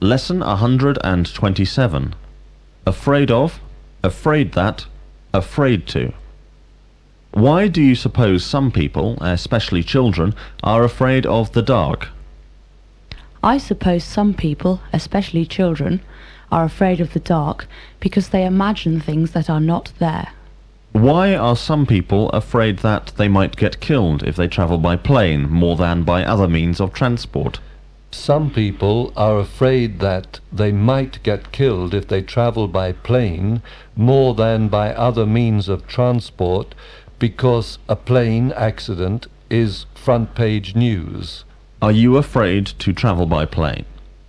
Lesson 127. Afraid of, afraid that, afraid to. Why do you suppose some people, especially children, are afraid of the dark? I suppose some people, especially children, are afraid of the dark because they imagine things that are not there. Why are some people afraid that they might get killed if they travel by plane more than by other means of transport? Some people are afraid that they might get killed if they travel by plane more than by other means of transport because a plane accident is front page news. Are you afraid to travel by plane?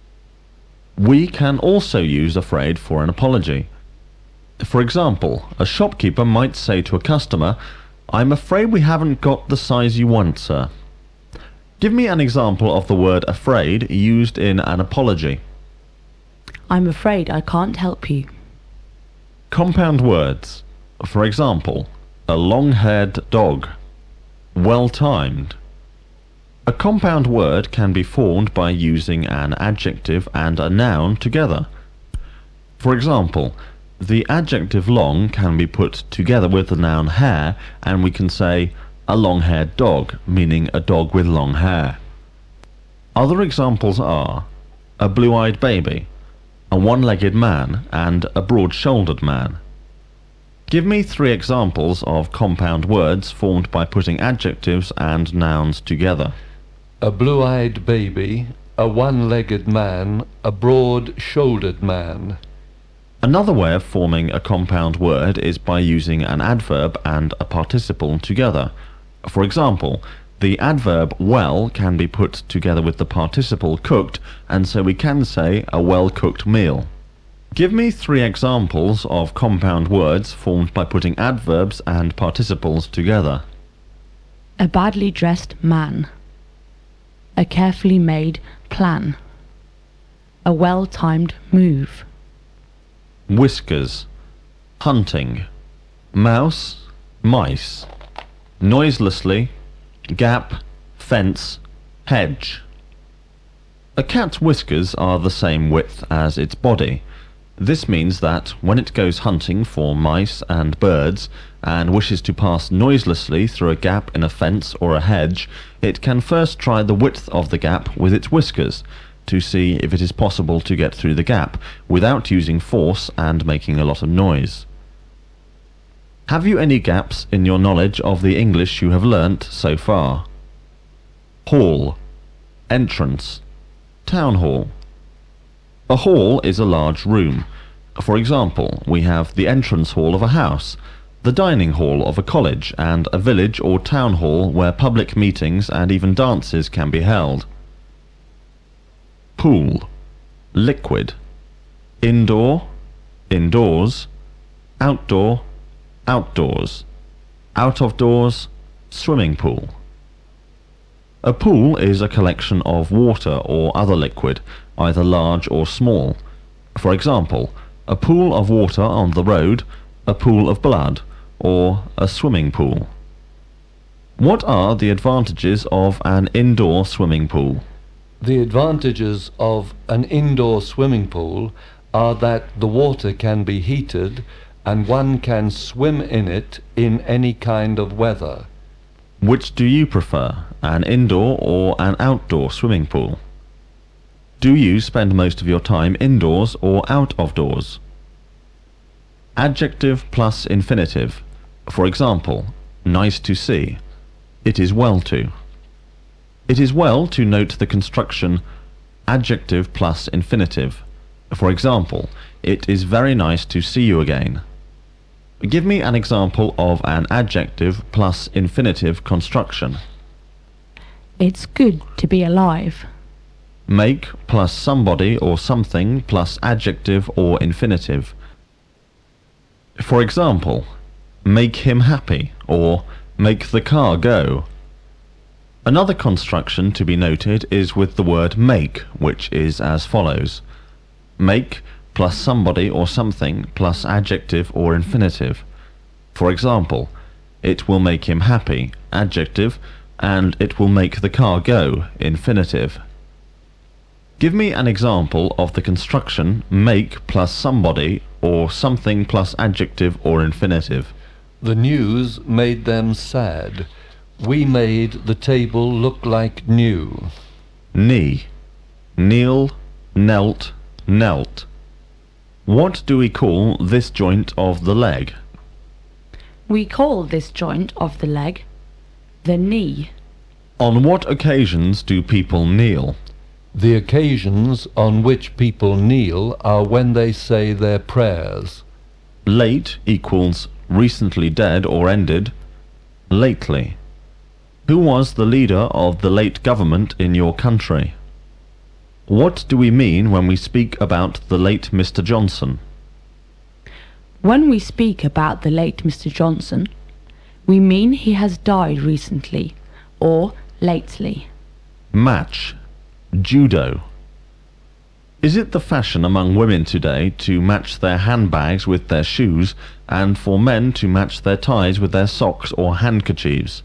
We can also use afraid for an apology. For example, a shopkeeper might say to a customer, "I'm afraid we haven't got the size you want, sir." Give me an example of the word afraid used in an apology. I'm afraid I can't help you. Compound words. For example, a long-haired dog. Well-timed. A compound word can be formed by using an adjective and a noun together. For example, the adjective long can be put together with the noun hair, and we can say a long-haired dog, meaning a dog with long hair. Other examples are a blue-eyed baby, a one-legged man, and a broad-shouldered man. Give me 3 examples of compound words formed by putting adjectives and nouns together. A blue-eyed baby, a one-legged man, a broad-shouldered man. Another way of forming a compound word is by using an adverb and a participle together. For example, the adverb well can be put together with the participle cooked, and so we can say a well-cooked meal. Give me 3 examples of compound words formed by putting adverbs and participles together. A badly dressed man. A carefully made plan. A well-timed move. Whiskers, hunting, mouse, mice, noiselessly, gap, fence, hedge. A cat's whiskers are the same width as its body. This means that when it goes hunting for mice and birds and wishes to pass noiselessly through a gap in a fence or a hedge, it can first try the width of the gap with its whiskers to see if it is possible to get through the gap without using force and making a lot of noise. Have you any gaps in your knowledge of the English you have learnt so far? Hall, entrance, town hall. A hall is a large room. For example, we have the entrance hall of a house, the dining hall of a college, and a village or town hall where public meetings and even dances can be held. Pool, liquid, indoor, indoors, outdoor, outdoors, out of doors, swimming pool. A pool is a collection of water or other liquid, either large or small. For example, a pool of water on the road, a pool of blood, or a swimming pool. What are the advantages of an indoor swimming pool? The advantages of an indoor swimming pool are that the water can be heated and one can swim in it in any kind of weather. Which do you prefer, an indoor or an outdoor swimming pool? Do you spend most of your time indoors or out of doors? Adjective plus infinitive. For example, nice to see. It is well to. It is well to note the construction adjective plus infinitive. For example, it is very nice to see you again. Give me an example of an adjective plus infinitive construction. It's good to be alive. Make plus somebody or something plus adjective or infinitive. For example, make him happy or make the car go. Another construction to be noted is with the word make, which is as follows. Make plus somebody or something plus adjective or infinitive. For example, it will make him happy, adjective, and it will make the car go, infinitive. Give me an example of the construction make plus somebody or something plus adjective or infinitive. The news made them sad. We made the table look like new. Knee. Kneel, knelt, knelt. What do we call this joint of the leg? We call this joint of the leg the knee. On what occasions do people kneel? The occasions on which people kneel are when they say their prayers. Late equals recently dead or ended. Lately. Who was the leader of the late government in your country? What do we mean when we speak about the late Mr. Johnson? When we speak about the late Mr. Johnson, we mean he has died recently or lately. Match. Judo. Is it the fashion among women today to match their handbags with their shoes and for men to match their ties with their socks or handkerchiefs?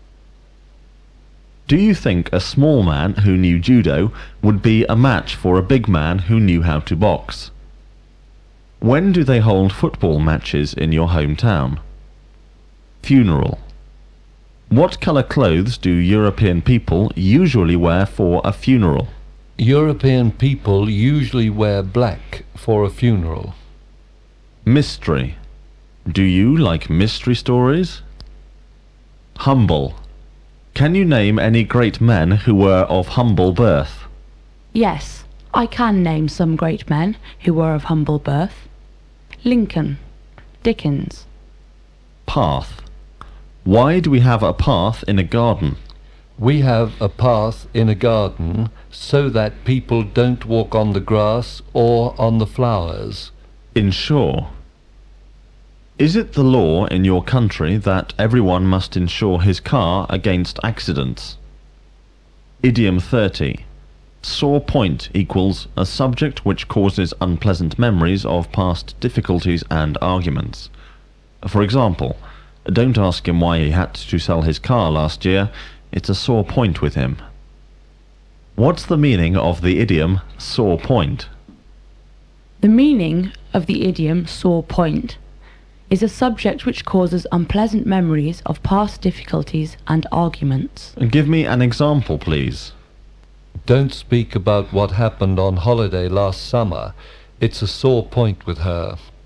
Do you think a small man who knew judo would be a match for a big man who knew how to box? When do they hold football matches in your hometown? Funeral. What colour clothes do European people usually wear for a funeral? European people usually wear black for a funeral. Mystery. Do you like mystery stories? Humble. Can you name any great men who were of humble birth? Yes, I can name some great men who were of humble birth. Lincoln, Dickens. Path. Why do we have a path in a garden? We have a path in a garden so that people don't walk on the grass or on the flowers. Insure. Is it the law in your country that everyone must insure his car against accidents? Idiom 30. Sore point equals a subject which causes unpleasant memories of past difficulties and arguments. For example, don't ask him why he had to sell his car last year. It's a sore point with him. What's the meaning of the idiom sore point? The meaning of the idiom sore point is a subject which causes unpleasant memories of past difficulties and arguments. Give me an example, please. Don't speak about what happened on holiday last summer. It's a sore point with her.